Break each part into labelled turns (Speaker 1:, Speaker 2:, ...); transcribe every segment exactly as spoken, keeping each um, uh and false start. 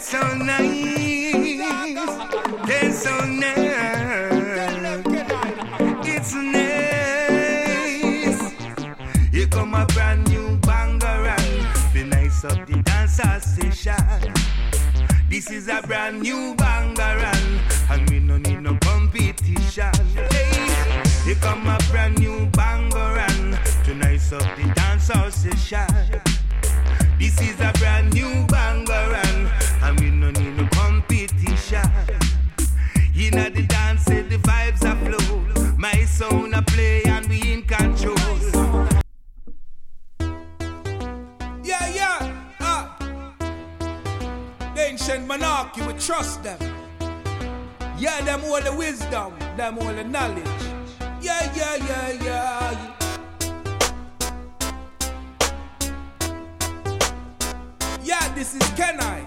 Speaker 1: so nice. They're so nice. It's nice. Here come a brand new bangarang. Be nice up the dancer station. This is a brand new bangarang, and we no need no competition. Hey, here come a brand new bangarang to nice up the dancer session. This is a brand new bangarang, and we no need no competition. Inna the dance, the vibes are flow. My sound a play, and we in control.
Speaker 2: Yeah, yeah, ah. The ancient monarchy, we trust them. Yeah, them all the wisdom, them all the knowledge. Yeah, yeah, yeah, yeah. Yeah, this is Kenai.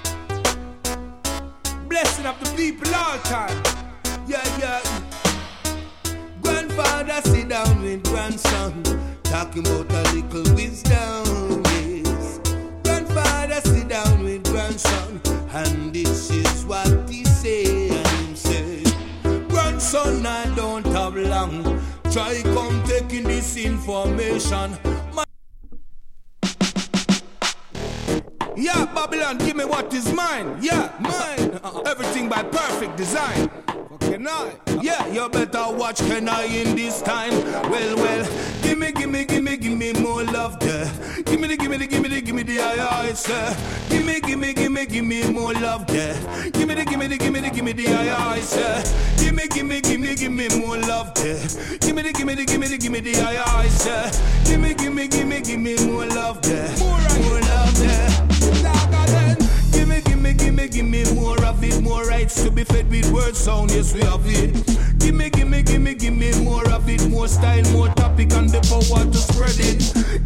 Speaker 2: Blessing of the people all time. Yeah, yeah. Grandfather sit down with grandson, talking about a little wisdom, yes. Grandfather sit down with grandson, and this is what he say. And he say, grandson, I don't have long. Try come taking this information. My Yeah, Babylon, give me what is mine. Yeah, mine. Uh, everything by perfect design. Kenai. Yeah, you better watch Kenai in this time. Well, well, give me, give me, give me, give me more love there. Give me the, give me the, give me the, give me the aye, sir. Give me, give me, give me, give me more love there. Give me the, give me the, give me the, give me the aye, sir. Give me, give me, give me, give me more love there. Give me the, give me the, give me the, give me the aye, sir. Give me, give me, give me, give me more love there. More, more love there. Give me, give me, give me, give me more of it. More rights to be fed with word sound, yes we have it. Give me, give me, give me, give me more of it. More style, more topic and the power to spread it.